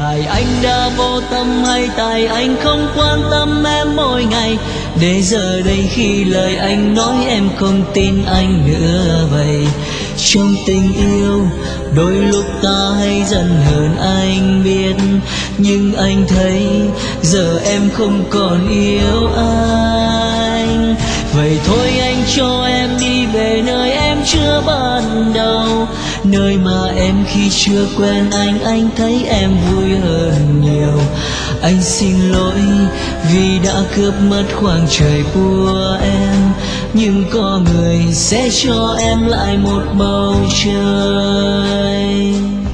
Tại anh đã vô tâm hay tại anh không quan tâm em mỗi ngày, để giờ đây khi lời anh nói em không tin anh nữa vậy. Trong tình yêu đôi lúc ta hay giận hờn anh biết, nhưng anh thấy giờ em không còn yêu anh. Vậy thôi anh cho em đi về nơi em chưa ban đầu, nơi mà em khi chưa quen anh thấy em vui hơn nhiều. Anh xin lỗi vì đã cướp mất khoảng trời của em, nhưng có người sẽ cho em lại một bầu trời.